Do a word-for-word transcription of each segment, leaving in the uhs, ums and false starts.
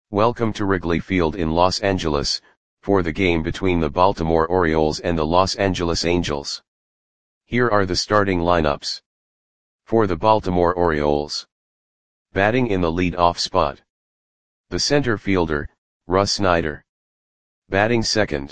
Welcome to Wrigley Field in Los Angeles, for the game between the Baltimore Orioles and the Los Angeles Angels. Here are the starting lineups. For the Baltimore Orioles. Batting in the lead-off spot. The center fielder, Russ Snyder. Batting second.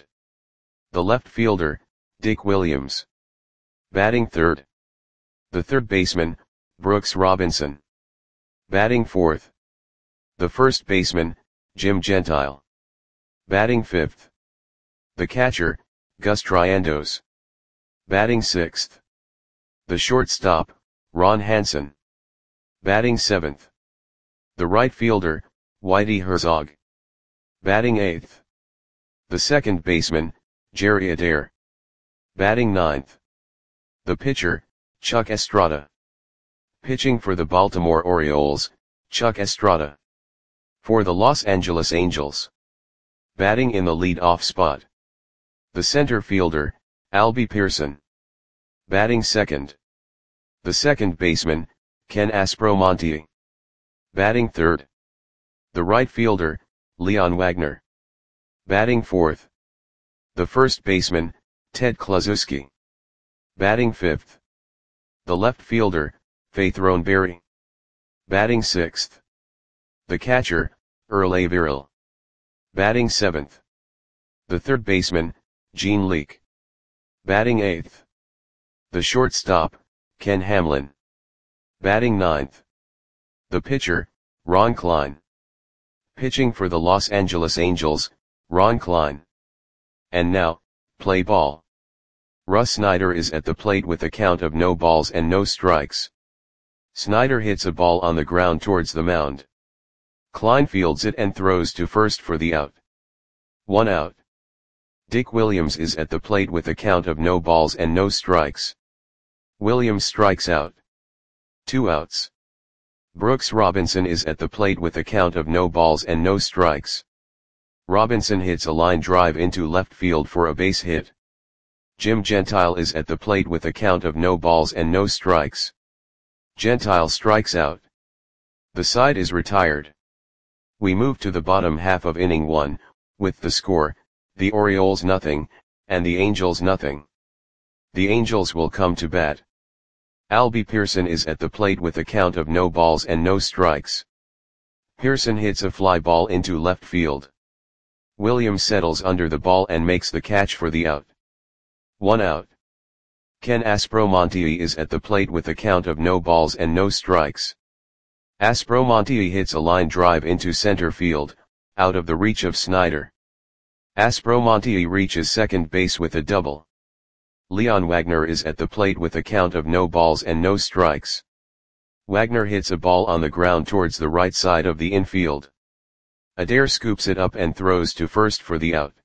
The left fielder, Dick Williams. Batting third. The third baseman, Brooks Robinson. Batting fourth. The first baseman, Jim Gentile. Batting fifth. The catcher, Gus Triandos. Batting sixth. The shortstop, Ron Hansen. Batting seventh. The right fielder, Whitey Herzog. Batting eighth. The second baseman, Jerry Adair. Batting ninth. The pitcher, Chuck Estrada. Pitching for the Baltimore Orioles, Chuck Estrada. For the Los Angeles Angels. Batting in the lead-off spot. The center fielder, Albie Pearson. Batting second. The second baseman, Ken Aspromonte. Batting third. The right fielder, Leon Wagner. Batting fourth. The first baseman, Ted Kluszewski. Batting fifth. The left fielder, Faith Roneberry. Batting sixth. The catcher, Earl Averill. Batting seventh. The third baseman, Gene Leake. Batting eighth. The shortstop, Ken Hamlin. Batting ninth. The pitcher, Ron Klein. Pitching for the Los Angeles Angels, Ron Klein. And now, play ball. Russ Snyder is at the plate with a count of no balls and no strikes. Snyder hits a ball on the ground towards the mound. Klein fields it and throws to first for the out. One out. Dick Williams is at the plate with a count of no balls and no strikes. Williams strikes out. Two outs. Brooks Robinson is at the plate with a count of no balls and no strikes. Robinson hits a line drive into left field for a base hit. Jim Gentile is at the plate with a count of no balls and no strikes. Gentile strikes out. The side is retired. We move to the bottom half of inning one, with the score, the Orioles nothing, and the Angels nothing. The Angels will come to bat. Albie Pearson is at the plate with a count of no balls and no strikes. Pearson hits a fly ball into left field. Williams settles under the ball and makes the catch for the out. One out. Ken Aspromonte is at the plate with a count of no balls and no strikes. Aspromonte hits a line drive into center field, out of the reach of Snyder. Aspromonte reaches second base with a double. Leon Wagner is at the plate with a count of no balls and no strikes. Wagner hits a ball on the ground towards the right side of the infield. Adair scoops it up and throws to first for the out.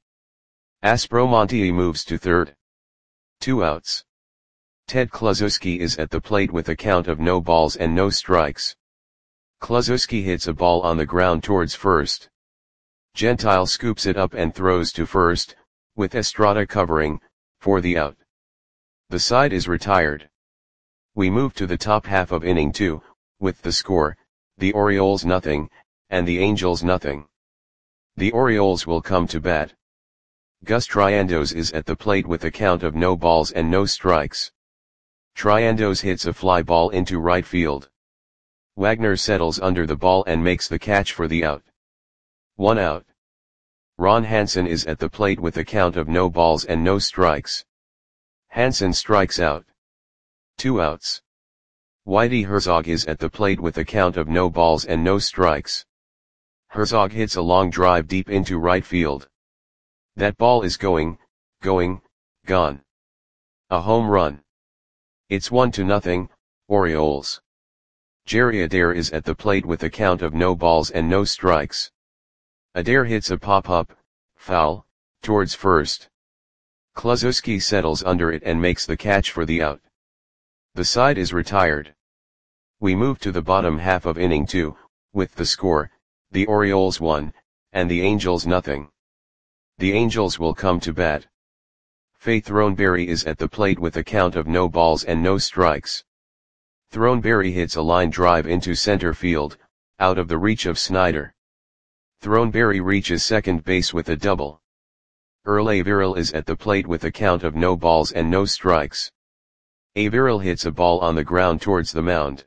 Aspromonte moves to third. Two outs. Ted Kluszewski is at the plate with a count of no balls and no strikes. Kluszewski hits a ball on the ground towards first. Gentile scoops it up and throws to first, with Estrada covering, for the out. The side is retired. We move to the top half of inning two, with the score, the Orioles nothing, and the Angels nothing. The Orioles will come to bat. Gus Triandos is at the plate with a count of no balls and no strikes. Triandos hits a fly ball into right field. Wagner settles under the ball and makes the catch for the out. One out. Ron Hansen is at the plate with a count of no balls and no strikes. Hansen strikes out. Two outs. Whitey Herzog is at the plate with a count of no balls and no strikes. Herzog hits a long drive deep into right field. That ball is going, going, gone. A home run. It's one to nothing, Orioles. Jerry Adair is at the plate with a count of no balls and no strikes. Adair hits a pop-up, foul, towards first. Kluszewski settles under it and makes the catch for the out. The side is retired. We move to the bottom half of inning two, with the score, the Orioles one, and the Angels nothing. The Angels will come to bat. Faith Roneberry is at the plate with a count of no balls and no strikes. Throneberry hits a line drive into center field, out of the reach of Snyder. Throneberry reaches second base with a double. Earl Averill is at the plate with a count of no balls and no strikes. Averill hits a ball on the ground towards the mound.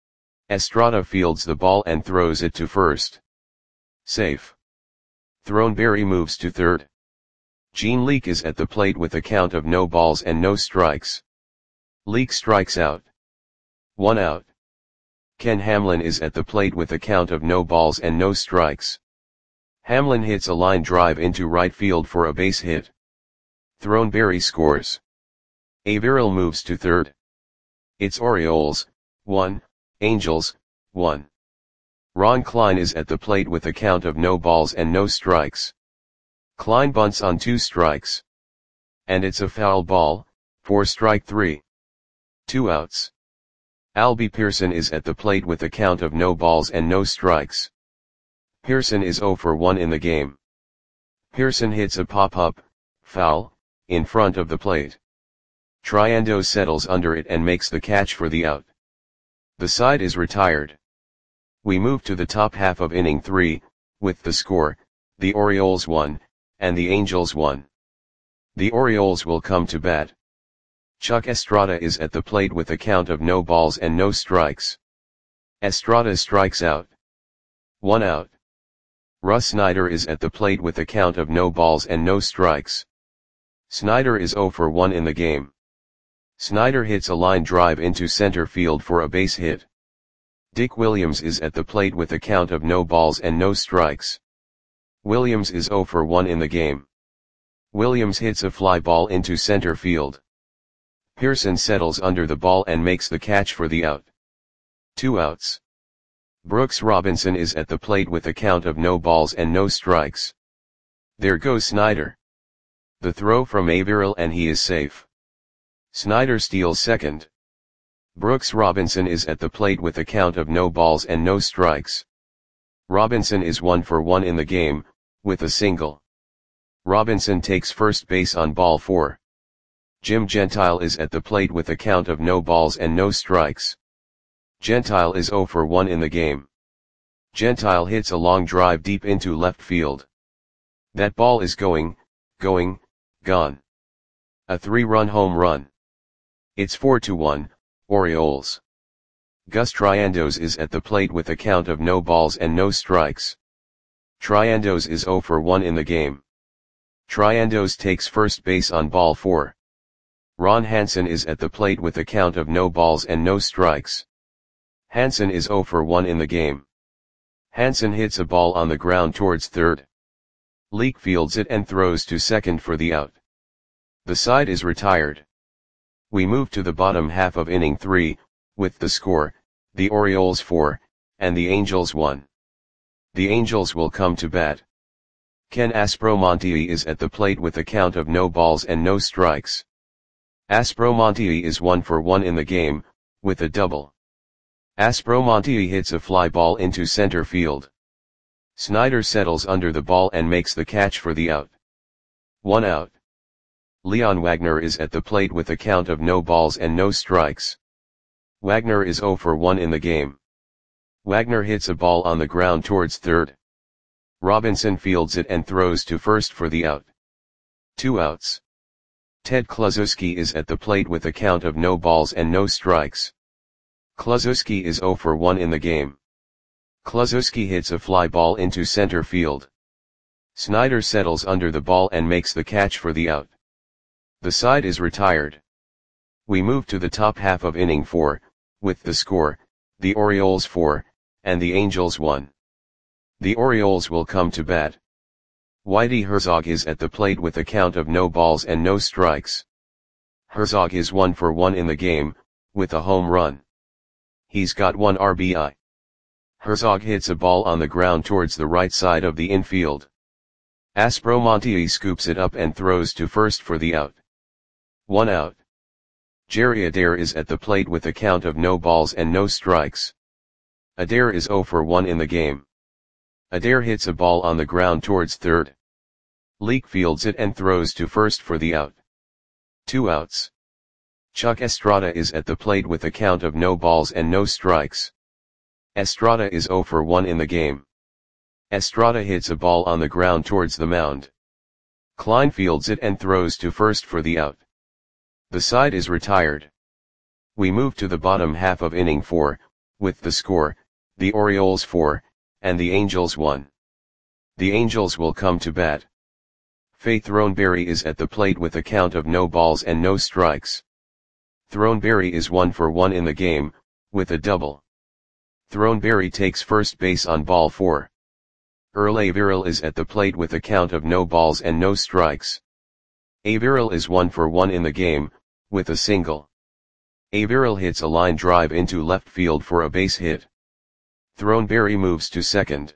Estrada fields the ball and throws it to first. Safe. Throneberry moves to third. Gene Leake is at the plate with a count of no balls and no strikes. Leake strikes out. One out. Ken Hamlin is at the plate with a count of no balls and no strikes. Hamlin hits a line drive into right field for a base hit. Throneberry scores. Averill moves to third. It's Orioles, one, Angels, one. Ron Klein is at the plate with a count of no balls and no strikes. Klein bunts on two strikes. And it's a foul ball, for strike three. Two outs. Albie Pearson is at the plate with a count of no balls and no strikes. Pearson is oh for one in the game. Pearson hits a pop-up, foul, in front of the plate. Triando settles under it and makes the catch for the out. The side is retired. We move to the top half of inning three, with the score, the Orioles one, and the Angels one. The Orioles will come to bat. Chuck Estrada is at the plate with a count of no balls and no strikes. Estrada strikes out. One out. Russ Snyder is at the plate with a count of no balls and no strikes. Snyder is oh for one in the game. Snyder hits a line drive into center field for a base hit. Dick Williams is at the plate with a count of no balls and no strikes. Williams is oh for one in the game. Williams hits a fly ball into center field. Pearson settles under the ball and makes the catch for the out. Two outs. Brooks Robinson is at the plate with a count of no balls and no strikes. There goes Snyder. The throw from Averill and he is safe. Snyder steals second. Brooks Robinson is at the plate with a count of no balls and no strikes. Robinson is one for one in the game, with a single. Robinson takes first base on ball four. Jim Gentile is at the plate with a count of no balls and no strikes. Gentile is oh for one in the game. Gentile hits a long drive deep into left field. That ball is going, going, gone. A three-run home run. It's four to one, Orioles. Gus Triandos is at the plate with a count of no balls and no strikes. Triandos is oh for one in the game. Triandos takes first base on ball four. Ron Hansen is at the plate with a count of no balls and no strikes. Hansen is oh for one in the game. Hansen hits a ball on the ground towards third. Leake fields it and throws to second for the out. The side is retired. We move to the bottom half of inning three, with the score, the Orioles four, and the Angels one. The Angels will come to bat. Ken Aspromonte is at the plate with a count of no balls and no strikes. Aspromonte is one for one in the game, with a double. Aspromonte hits a fly ball into center field. Snyder settles under the ball and makes the catch for the out. One out. Leon Wagner is at the plate with a count of no balls and no strikes. Wagner is oh for one in the game. Wagner hits a ball on the ground towards third. Robinson fields it and throws to first for the out. Two outs. Ted Kluszewski is at the plate with a count of no balls and no strikes. Kluszewski is oh for one in the game. Kluszewski hits a fly ball into center field. Snyder settles under the ball and makes the catch for the out. The side is retired. We move to the top half of inning four, with the score, the Orioles four, and the Angels one. The Orioles will come to bat. Whitey Herzog is at the plate with a count of no balls and no strikes. Herzog is one for one in the game, with a home run. He's got one R B I. Herzog hits a ball on the ground towards the right side of the infield. Aspromonte scoops it up and throws to first for the out. One out. Jerry Adair is at the plate with a count of no balls and no strikes. Adair is oh for one in the game. Adair hits a ball on the ground towards third. Leake fields it and throws to first for the out. Two outs. Chuck Estrada is at the plate with a count of no balls and no strikes. Estrada is oh for one in the game. Estrada hits a ball on the ground towards the mound. Klein fields it and throws to first for the out. The side is retired. We move to the bottom half of inning four, with the score, the Orioles four, and the Angels one. The Angels will come to bat. Faith Throneberry is at the plate with a count of no balls and no strikes. Throneberry is one for one in the game, with a double. Throneberry takes first base on ball four. Earl Averill is at the plate with a count of no balls and no strikes. Averill is one for one in the game, with a single. Averill hits a line drive into left field for a base hit. Throneberry moves to second.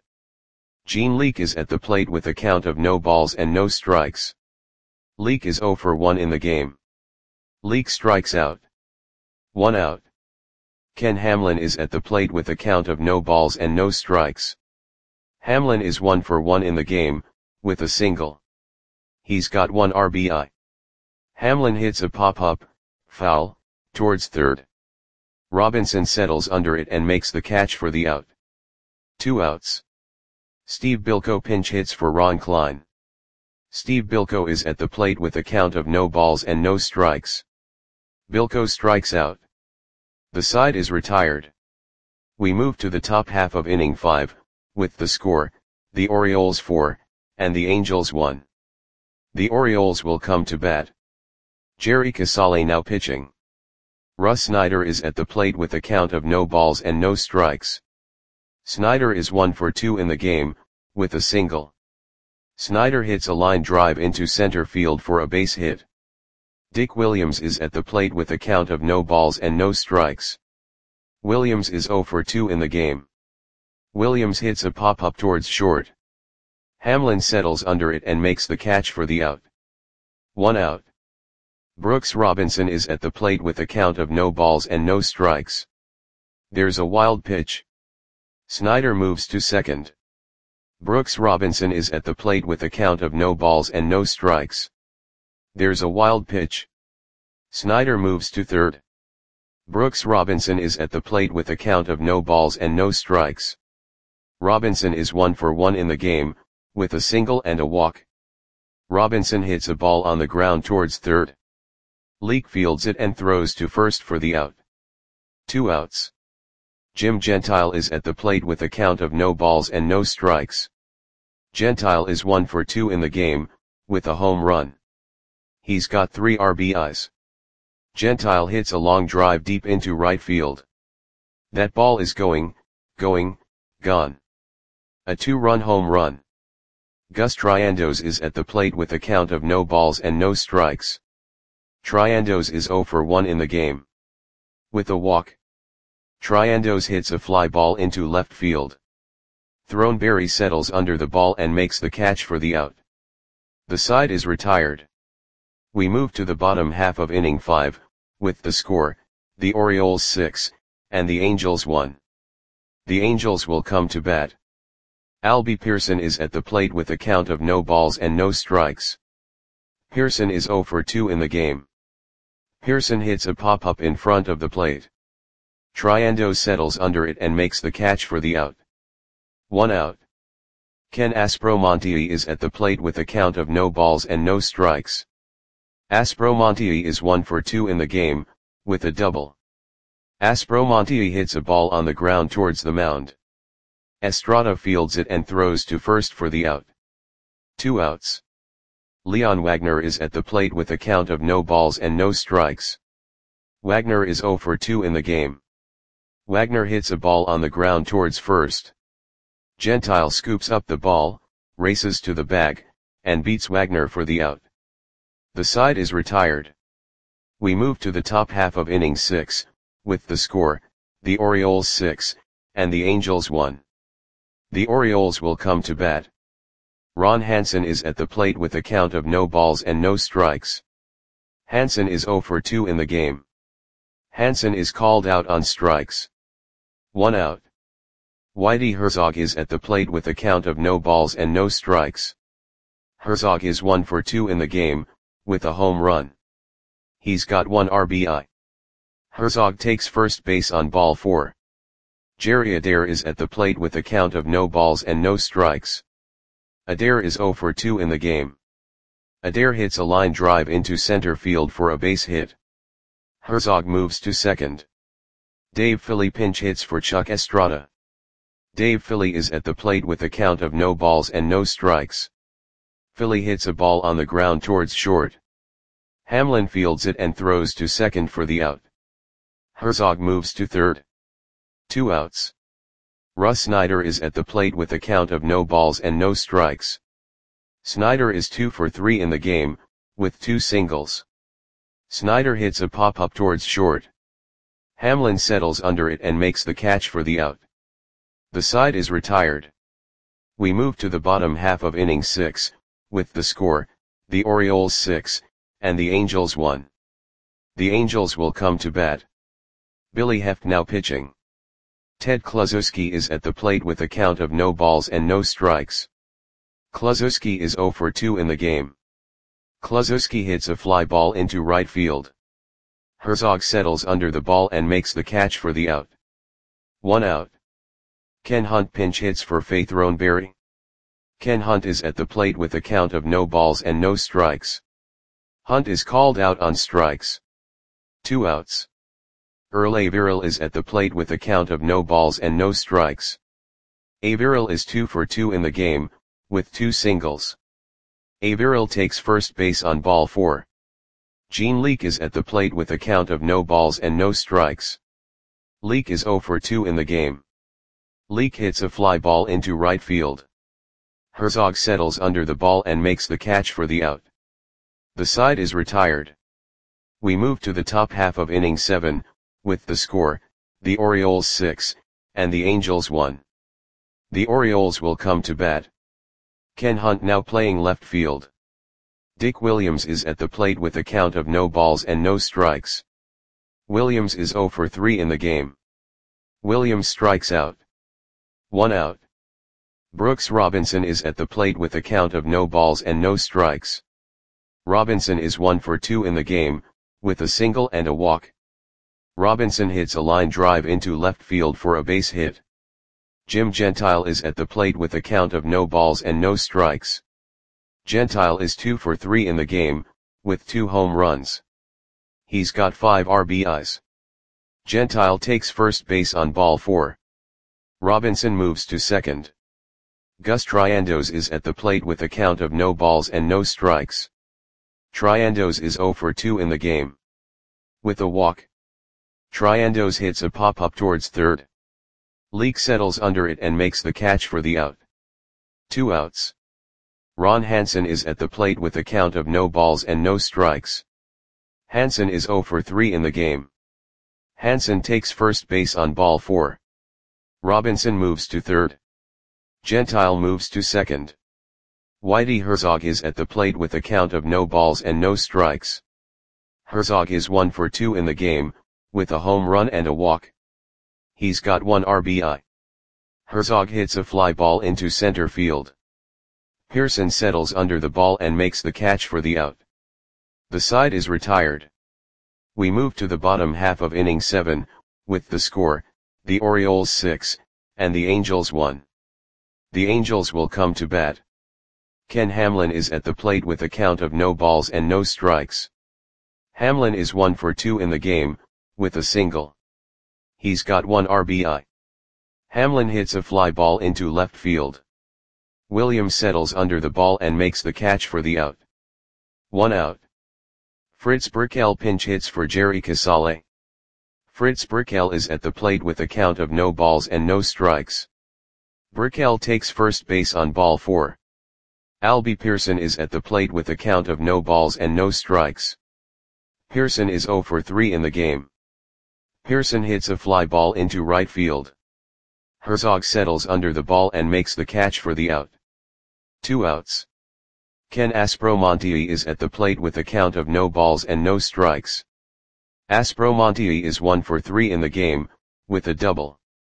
Gene Leake is at the plate with a count of no balls and no strikes. Leake is zero for one in the game. Leake strikes out. One out. Ken Hamlin is at the plate with a count of no balls and no strikes. Hamlin is one for one in the game, with a single. He's got one R B I. Hamlin hits a pop-up, foul, towards third. Robinson settles under it and makes the catch for the out. Two outs. Steve Bilko pinch hits for Ron Klein. Steve Bilko is at the plate with a count of no balls and no strikes. Bilko strikes out. The side is retired. We move to the top half of inning five, with the score, the Orioles four, and the Angels one. The Orioles will come to bat. Jerry Casale now pitching. Russ Snyder is at the plate with a count of no balls and no strikes. Snyder is one for two in the game, with a single. Snyder hits a line drive into center field for a base hit. Dick Williams is at the plate with a count of no balls and no strikes. Williams is zero for two in the game. Williams hits a pop-up towards short. Hamlin settles under it and makes the catch for the out. One out. Brooks Robinson is at the plate with a count of no balls and no strikes. There's a wild pitch. Snyder moves to second. Brooks Robinson is at the plate with a count of no balls and no strikes. There's a wild pitch. Snyder moves to third. Brooks Robinson is at the plate with a count of no balls and no strikes. Robinson is one for one in the game, with a single and a walk. Robinson hits a ball on the ground towards third. Leake fields it and throws to first for the out. Two outs. Jim Gentile is at the plate with a count of no balls and no strikes. Gentile is one for two in the game, with a home run. He's got three R B Is. Gentile hits a long drive deep into right field. That ball is going, going, gone. A two-run home run. Gus Triandos is at the plate with a count of no balls and no strikes. Triandos is zero for one in the game. With a walk. Triandos hits a fly ball into left field. Throneberry settles under the ball and makes the catch for the out. The side is retired. We move to the bottom half of inning five, with the score, the Orioles six, and the Angels one. The Angels will come to bat. Albie Pearson is at the plate with a count of no balls and no strikes. Pearson is zero for two in the game. Pearson hits a pop-up in front of the plate. Triandos settles under it and makes the catch for the out. One out. Ken Aspromonte is at the plate with a count of no balls and no strikes. Aspromonte is one for two in the game, with a double. Aspromonte hits a ball on the ground towards the mound. Estrada fields it and throws to first for the out. Two outs. Leon Wagner is at the plate with a count of no balls and no strikes. Wagner is zero for two in the game. Wagner hits a ball on the ground towards first. Gentile scoops up the ball, races to the bag, and beats Wagner for the out. The side is retired. We move to the top half of inning six, with the score, the Orioles six, and the Angels one. The Orioles will come to bat. Ron Hansen is at the plate with a count of no balls and no strikes. Hansen is zero for two in the game. Hansen is called out on strikes. One out. Whitey Herzog is at the plate with a count of no balls and no strikes. Herzog is one for two in the game, with a home run. He's got one R B I. Herzog takes first base on ball four. Jerry Adair is at the plate with a count of no balls and no strikes. Adair is zero for two in the game. Adair hits a line drive into center field for a base hit. Herzog moves to second. Dave Philly pinch hits for Chuck Estrada. Dave Philly is at the plate with a count of no balls and no strikes. Philly hits a ball on the ground towards short. Hamlin fields it and throws to second for the out. Herzog moves to third. Two outs. Russ Snyder is at the plate with a count of no balls and no strikes. Snyder is two for three in the game, with two singles. Snyder hits a pop-up towards short. Hamlin settles under it and makes the catch for the out. The side is retired. We move to the bottom half of inning six, with the score, the Orioles six, and the Angels one. The Angels will come to bat. Billy Heft now pitching. Ted Kluszewski is at the plate with a count of no balls and no strikes. Kluszewski is zero for two in the game. Kluszewski hits a fly ball into right field. Herzog settles under the ball and makes the catch for the out. One out. Ken Hunt pinch hits for Faith Roneberry. Ken Hunt is at the plate with a count of no balls and no strikes. Hunt is called out on strikes. Two outs. Earl Averill is at the plate with a count of no balls and no strikes. Averill is two for two in the game, with two singles. Averill takes first base on ball four. Gene Leake is at the plate with a count of no balls and no strikes. Leake is zero for two in the game. Leake hits a fly ball into right field. Herzog settles under the ball and makes the catch for the out. The side is retired. We move to the top half of inning seven, with the score, the Orioles six, and the Angels one. The Orioles will come to bat. Ken Hunt now playing left field. Dick Williams is at the plate with a count of no balls and no strikes. Williams is zero for three in the game. Williams strikes out. One out. Brooks Robinson is at the plate with a count of no balls and no strikes. Robinson is one for two in the game, with a single and a walk. Robinson hits a line drive into left field for a base hit. Jim Gentile is at the plate with a count of no balls and no strikes. Gentile is two for three in the game, with two home runs. He's got five R B Is. Gentile takes first base on ball four. Robinson moves to second. Gus Triandos is at the plate with a count of no balls and no strikes. Triandos is zero for two in the game. With a walk. Triandos hits a pop-up towards third. Leake settles under it and makes the catch for the out. Two outs. Ron Hansen is at the plate with a count of no balls and no strikes. Hansen is zero for three in the game. Hansen takes first base on ball four. Robinson moves to third. Gentile moves to second. Whitey Herzog is at the plate with a count of no balls and no strikes. Herzog is one for two in the game, with a home run and a walk. He's got one R B I. Herzog hits a fly ball into center field. Pearson settles under the ball and makes the catch for the out. The side is retired. We move to the bottom half of inning seven, with the score, the Orioles six, and the Angels one. The Angels will come to bat. Ken Hamlin is at the plate with a count of no balls and no strikes. Hamlin is one for two in the game, with a single. He's got one R B I. Hamlin hits a fly ball into left field. Williams settles under the ball and makes the catch for the out. One out. Fritz Burkell pinch hits for Jerry Casale. Fritz Burkell is at the plate with a count of no balls and no strikes. Burkell takes first base on ball four. Albie Pearson is at the plate with a count of no balls and no strikes. Pearson is zero for three in the game. Pearson hits a fly ball into right field. Herzog settles under the ball and makes the catch for the out. Two outs. Ken Aspromonte is at the plate with a count of no balls and no strikes. Aspromonte is one for three in the game, with a double.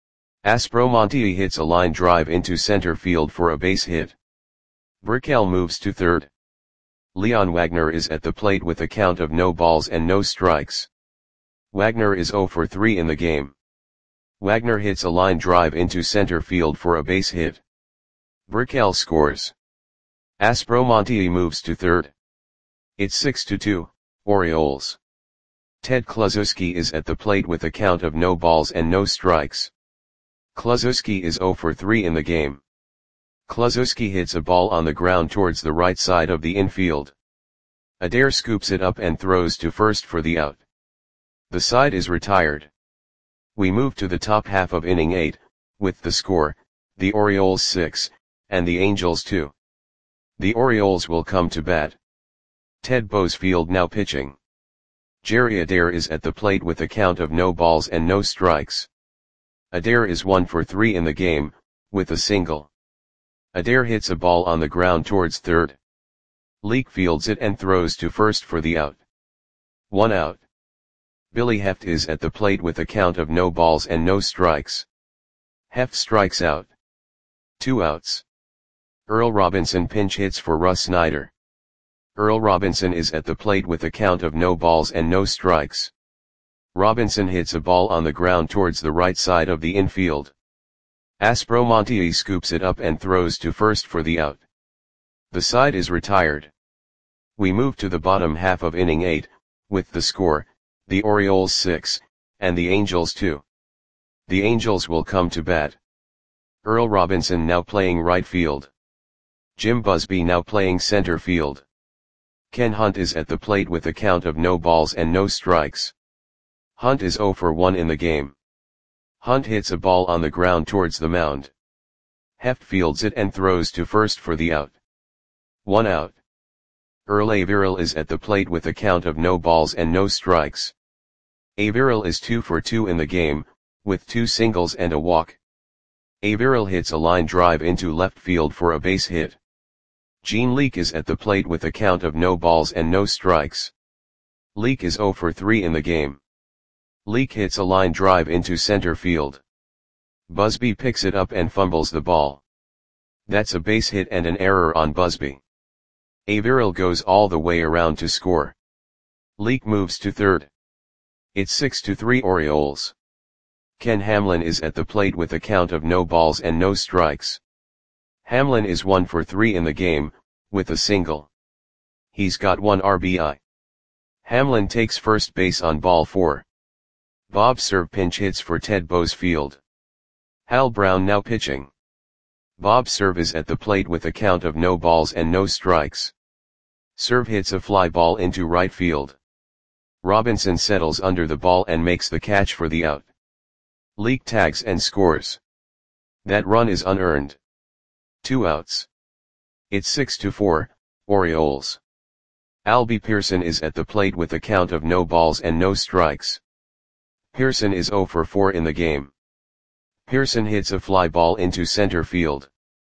Aspromonte hits a line drive into center field for a base hit. Burkell moves to third. Leon Wagner is at the plate with a count of no balls and no strikes. Wagner is zero for three in the game. Wagner hits a line drive into center field for a base hit. Brickell scores. Aspromonte moves to third. It's six to two, Orioles. Ted Kluszewski is at the plate with a count of no balls and no strikes. Kluszewski is zero for three in the game. Kluszewski hits a ball on the ground towards the right side of the infield. Adair scoops it up and throws to first for the out. The side is retired. We move to the top half of inning eight, with the score, the Orioles six, and the Angels two. The Orioles will come to bat. Ted Boesfield now pitching. Jerry Adair is at the plate with a count of no balls and no strikes. Adair is one for three in the game, with a single. Adair hits a ball on the ground towards third. Leake fields it and throws to first for the out. One out. Billy Heft is at the plate with a count of no balls and no strikes. Heft strikes out. Two outs. Earl Robinson pinch hits for Russ Snyder. Earl Robinson is at the plate with a count of no balls and no strikes. Robinson hits a ball on the ground towards the right side of the infield. Aspromonte scoops it up and throws to first for the out. The side is retired. We move to the bottom half of inning eight, with the score, the Orioles six, and the Angels two. The Angels will come to bat. Earl Robinson now playing right field. Jim Busby now playing center field. Ken Hunt is at the plate with a count of no balls and no strikes. Hunt is zero for one in the game. Hunt hits a ball on the ground towards the mound. Heft fields it and throws to first for the out. One out. Earl Averill is at the plate with a count of no balls and no strikes. Averill is two for two in the game, with two singles and a walk. Averill hits a line drive into left field for a base hit. Gene Leake is at the plate with a count of no balls and no strikes. Leake is zero for three in the game. Leake hits a line drive into center field. Busby picks it up and fumbles the ball. That's a base hit and an error on Busby. Averill goes all the way around to score. Leake moves to third. It's six to three Orioles. Ken Hamlin is at the plate with a count of no balls and no strikes. Hamlin is one for three in the game, with a single. He's got one R B I. Hamlin takes first base on ball four. Bob Cerv pinch hits for Ted Boesfield. Hal Brown now pitching. Bob Cerv is at the plate with a count of no balls and no strikes. Cerv hits a fly ball into right field. Robinson settles under the ball and makes the catch for the out. Leake tags and scores. That run is unearned. Two outs. It's six to four, Orioles. Albie Pearson is at the plate with a count of no balls and no strikes. Pearson is zero for four in the game. Pearson hits a fly ball into center field.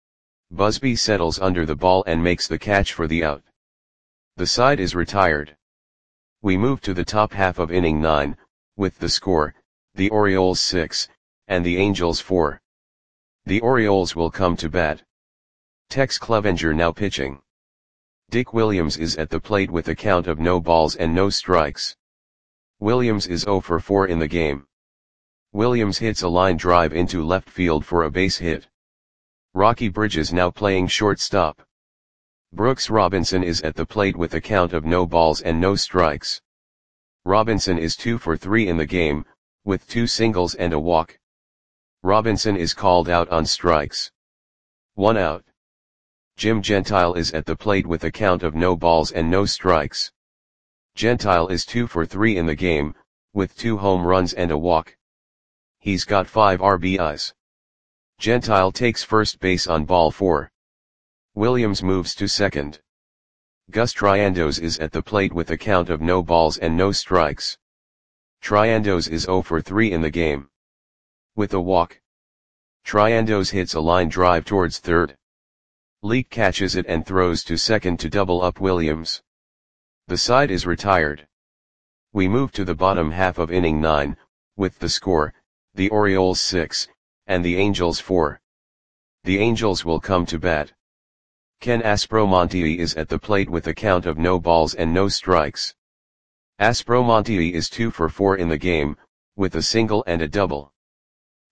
Busby settles under the ball and makes the catch for the out. The side is retired. We move to the top half of inning nine, with the score, the Orioles six, and the Angels four. The Orioles will come to bat. Tex Clevenger now pitching. Dick Williams is at the plate with a count of no balls and no strikes. Williams is zero for four in the game. Williams hits a line drive into left field for a base hit. Rocky Bridges now playing shortstop. Brooks Robinson is at the plate with a count of no balls and no strikes. Robinson is two for three in the game, with two singles and a walk. Robinson is called out on strikes. One out. Jim Gentile is at the plate with a count of no balls and no strikes. Gentile is two for three in the game, with two home runs and a walk. He's got five R B Is. Gentile takes first base on ball four. Williams moves to second. Gus Triandos is at the plate with a count of no balls and no strikes. Triandos is zero for three in the game. With a walk. Triandos hits a line drive towards third. Leake catches it and throws to second to double up Williams. The side is retired. We move to the bottom half of inning nine, with the score, the Orioles six, and the Angels four. The Angels will come to bat. Ken Aspromonte is at the plate with a count of no balls and no strikes. Aspromonte is two for four in the game, with a single and a double.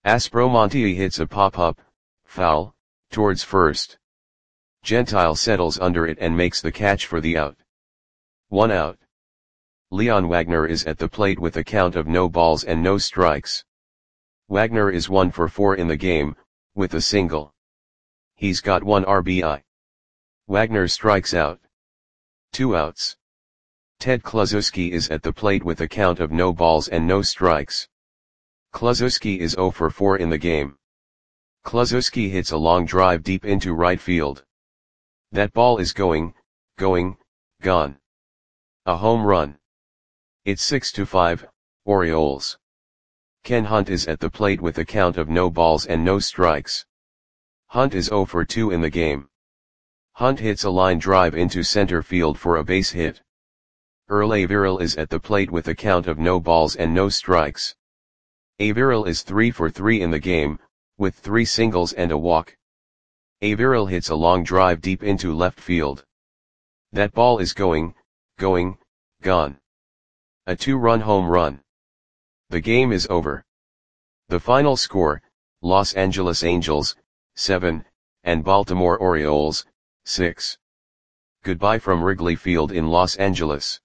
Aspromonte hits a pop-up, foul, towards first. Gentile settles under it and makes the catch for the out. One out. Leon Wagner is at the plate with a count of no balls and no strikes. Wagner is one for four in the game, with a single. He's got one R B I. Wagner strikes out. Two outs. Ted Kluszewski is at the plate with a count of no balls and no strikes. Kluszewski is zero for four in the game. Kluszewski hits a long drive deep into right field. That ball is going, going, gone. A home run. It's six to five, Orioles. Ken Hunt is at the plate with a count of no balls and no strikes. Hunt is zero for two in the game. Hunt hits a line drive into center field for a base hit. Earl Averill is at the plate with a count of no balls and no strikes. Averill is three for three in the game, with three singles and a walk. Averill hits a long drive deep into left field. That ball is going, going, gone. A two-run home run. The game is over. The final score, Los Angeles Angels, seven, and Baltimore Orioles, six. Goodbye from Wrigley Field in Los Angeles.